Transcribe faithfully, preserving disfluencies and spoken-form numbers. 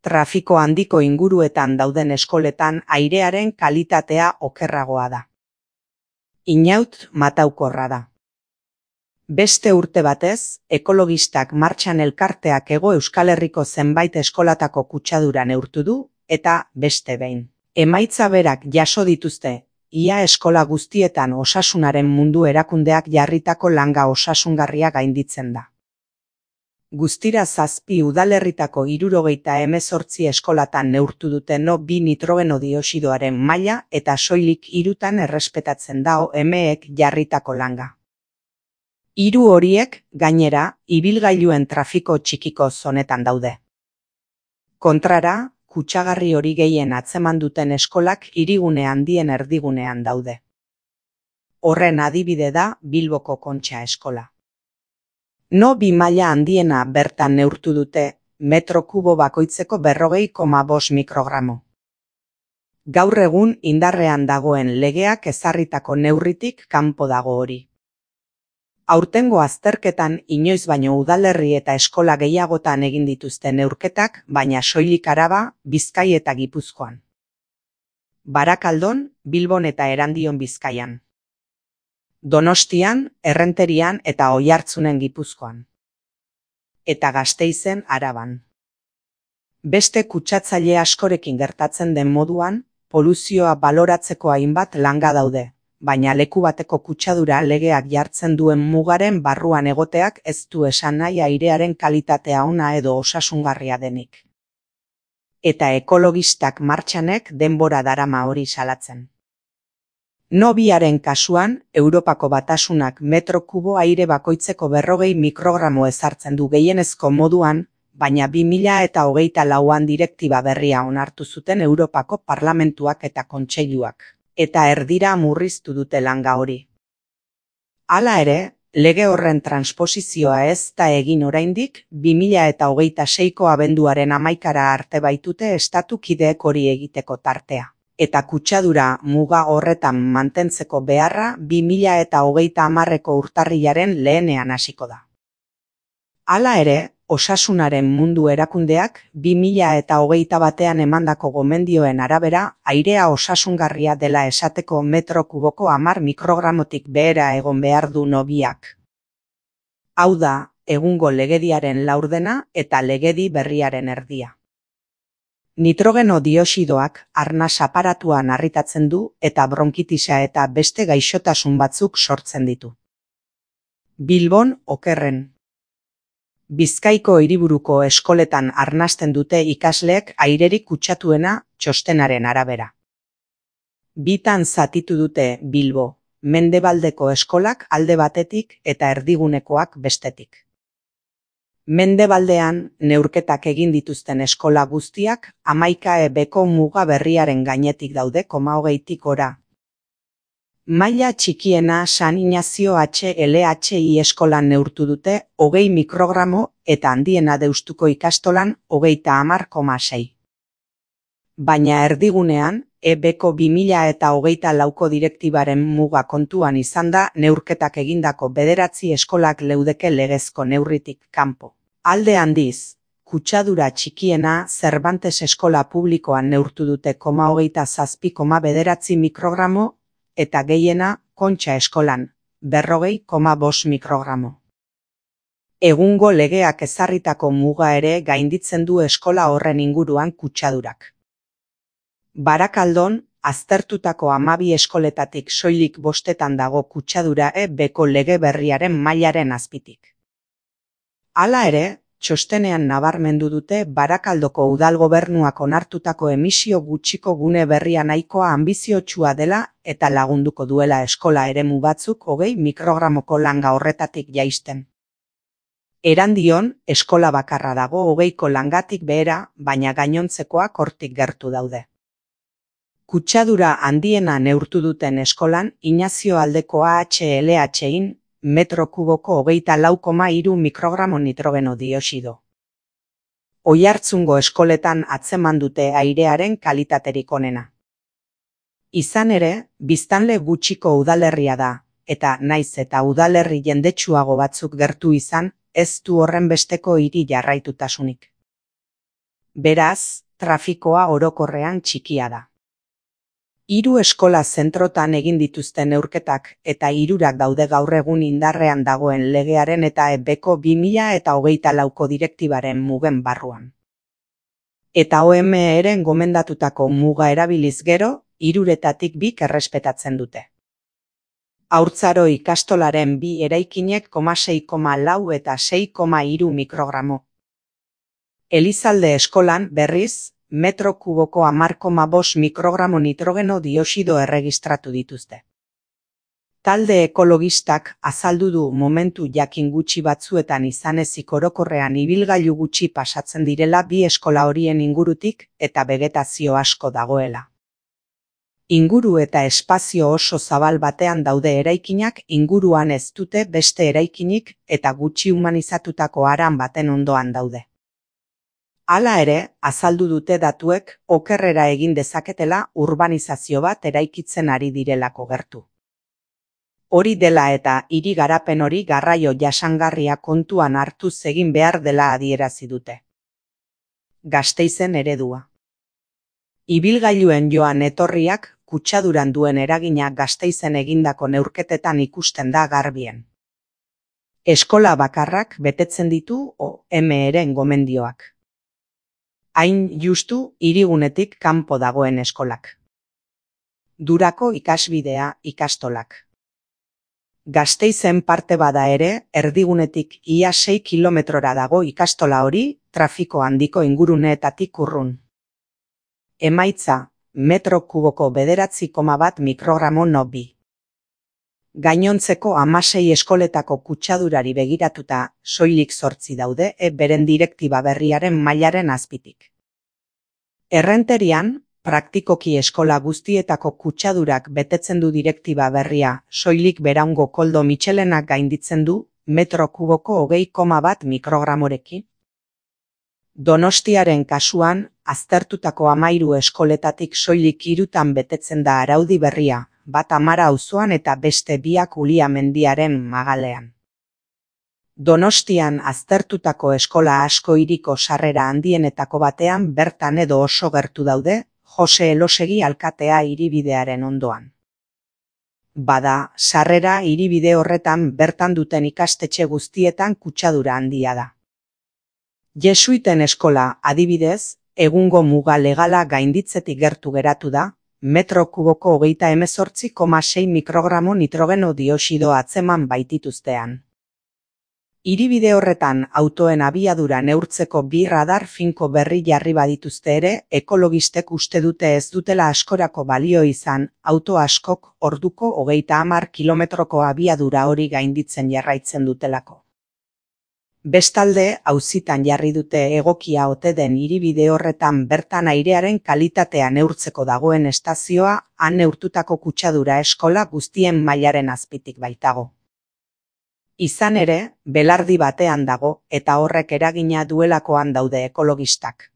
Trafiko handiko inguruetan dauden eskoletan airearen kalitatea okerragoa da. Inaut mataukorra da. Beste urte batez, ekologistak martxan elkarteak Hego Euskal Herriko zenbait eskolatako kutsadura neurtu du, eta beste behin. Emaitza berak jaso dituzte, ia eskola guztietan osasunaren mundu erakundeak jarritako langa osasungarria gainditzen da. Guztira zazpi udalerritako hirurogeita hemezortzi eskolatan neurtu dute no bi nitrogeno dioxidoaren maila eta soilik hirutan errespetatzen da O M-ek jarritako langa. Hiru horiek, gainera, ibilgailuen trafiko txikiko zonetan daude. Kontrara, kutsagarri hori gehien atzeman duten eskolak hirigune handien erdigunean daude. Horren adibide da Bilboko Kontxa eskola. No bi maila handiena bertan neurtu dute, metro kubo bakoitzeko berrogei koma bost mikrogramo. Gaur egun indarrean dagoen legeak ezarritako neurritik kanpo dago hori. Aurtengo azterketan inoiz baino udalerri eta eskola gehiagotan egin dituzte neurketak, baina soilik Araba, Bizkai eta Gipuzkoan. Barakaldon, Bilbon eta Erandion Bizkaian. Donostian, Errenterian eta Oiartzunen Gipuzkoan. Eta Gasteizen Araban. Beste kutsatzaile askorekin gertatzen den moduan, poluzioa baloratzeko hainbat langa daude, baina leku bateko kutsadura legeak jartzen duen mugaren barruan egoteak ez du esan nahi airearen kalitatea ona edo osasungarria denik. Eta ekologistak martxanek denbora darama hori salatzen. No biaren kasuan, Europako Batasunak metro kubo aire bakoitzeko berrogei mikrogramo ezartzen du gehienezko moduan, baina bi mila eta hogeita lauan direktiba berria onartu zuten Europako Parlamentuak eta Kontseiluak, eta erdira murriztu dute langa hori. Hala ere, lege horren transposizioa ez da egin oraindik, bi mila eta hogeita seiko abenduaren hamaikara arte baitute estatu kideek hori egiteko tartea. Eta kutsadura muga horretan mantentzeko beharra bi mila eta hogeita hamarreko urtarrilaren lehenean hasiko da. Hala ere, osasunaren mundu erakundeak bi mila eta hogeita batean emandako gomendioen arabera airea osasungarria dela esateko metro kuboko hamar mikrogramotik behera egon behar du no biak. Hau da, egungo legediaren laurdena eta legedi berriaren erdia. Nitrogeno dioxidoak arnas aparatuan harritatzen du eta bronkitisa eta beste gaixotasun batzuk sortzen ditu. Bilbon okerren. Bizkaiko hiriburuko eskoletan arnasten dute ikasleek airerik kutsatuena txostenaren arabera. Bitan zatitu dute Bilbo, mendebaldeko eskolak alde batetik eta erdigunekoak bestetik. Mendebaldean, neurketak egin dituzten eskola guztiak hamaika ebeko muga berriaren gainetik daude koma hogeitik gora. Maila txikiena San Inazio H L H I eskolan neurtu dute hogei mikrogramo eta handiena Deustuko ikastolan hogeita hamar koma sei. Baina erdigunean, ebeko bi mila eta hogeita lauko direktibaren muga kontuan izan da neurketak egindako bederatzi eskolak leudeke legezko neurritik kanpo. Alde handiz, kutsadura txikiena Cervantes eskola publikoan neurtu dute koma hogeita zazpi koma bederatzi mikrogramo eta gehiena Kontxa eskolan, berrogei koma bost mikrogramo. Egungo legeak ezarritako muga ere gainditzen du eskola horren inguruan kutsadurak. Barakaldon, aztertutako hamabi eskoletatik soilik bostetan dago kutsadura ebeko lege berriaren mailaren azpitik. Hala ere, txostenean nabarmendu dute Barakaldoko udal gobernuak onartutako emisio gutxiko gune berria nahikoa anbiziotsua dela eta lagunduko duela eskola eremu batzuk hogei mikrogramoko langa horretatik jaisten. Erandion, eskola bakarra dago hogeiko langatik behera, baina gainontzekoak hortik gertu daude. Kutsadura handiena neurtu duten eskolan Inazio aldeko A H L H-in metro kuboko hogeita lau koma hiru mikrogramo nitrogeno dioxido. Oiartzungo eskoletan atzeman dute airearen kalitaterik onena. Izan ere, biztanle gutxiko udalerria da, eta naiz eta udalerri jendetsuago batzuk gertu izan, ez du horren besteko hiri jarraitutasunik. beraz, trafikoa orokorrean txikia da. Hiru eskola zentrotan egin dituzten neurketak eta hirurak daude gaur egun indarrean dagoen legearen eta E Bko bi mila hogeita lauko direktibaren mugen barruan. Eta O M Eren gomendatutako muga erabiliz gero, hiruretatik bik errespetatzen dute. Haurtzaro ikastolaren bi eraikinek sei koma lau eta sei koma hiru mikrogramo. Elizalde eskolan, berriz, metro kuboko hamar koma bost mikrogramo nitrogeno dioxido erregistratu dituzte. Talde ekologistak azaldu du momentu jakin gutxi batzuetan izan ezik orokorrean ibilgailu gutxi pasatzen direla bi eskola horien ingurutik eta vegetazio asko dagoela. Inguru eta espazio oso zabal batean daude eraikinak inguruan ez dute beste eraikinik eta gutxi humanizatutako haran baten ondoan daude. Hala ere, azaldu dute datuek okerrera egin dezaketela urbanizazio bat eraikitzen ari direlako gertu. Hori dela eta hiri garapen hori garraio jasangarria kontuan hartuz egin behar dela adierazi dute. Gasteizen eredua. Ibilgailuen joan etorriak kutsaduran duen eragina Gasteizen egindako neurketetan ikusten da garbien. Eskola bakarrak betetzen ditu O M Eren gomendioak. Hain justu hirigunetik kanpo dagoen eskolak. Durako ikasbidea ikastolak. Gasteizen parte bada ere, erdigunetik ia sei kilometrora dago ikastola hori, trafiko handiko inguruneetatik urrun. Emaitza, metro kuboko bederatzi koma bat mikrogramo no bi. Gainontzeko hamasei eskoletako kutsadurari begiratuta, soilik zortzi daude e beren direktiba berriaren mailaren azpitik. Errenterian, praktikoki eskola guztietako kutsadurak betetzen du direktiba berria, soilik Beraungo Koldo Mitxelenak gainditzen du, metro kuboko hogei koma bat mikrogramorekin. Donostiaren kasuan, aztertutako hamairu eskoletatik soilik hirutan betetzen da araudi berria, bat Amara auzoan eta beste biak Ulia mendiaren magalean. Donostian aztertutako eskola asko hiriko sarrera handienetako batean bertan edo oso gertu daude, Jose Elosegi alkatea hiribidearen ondoan. Bada, sarrera hiribide horretan bertan duten ikastetxe guztietan kutsadura handia da. Jesuiten eskola, adibidez, egungo muga legala gainditzetik gertu geratu da, metro kuboko hogeita hemezortzi koma sei mikrogramo nitrogeno dioxido atzeman baitituztean. Hiribide horretan autoen abiadura neurtzeko bi radar finko berri jarri badituzte ere, ekologistek uste dute ez dutela askorako balio izan, auto askok orduko hogeita hamar kilometroko abiadura hori gainditzen jarraitzen dutelako. Bestalde, auzitan jarri dute egokia ote den hiribide horretan bertan airearen kalitatea neurtzeko dagoen estazioa, han neurtutako kutsadura eskola guztien mailaren azpitik baitago. Izan ere, belardi batean dago eta horrek eragina duelakoan daude ekologistak.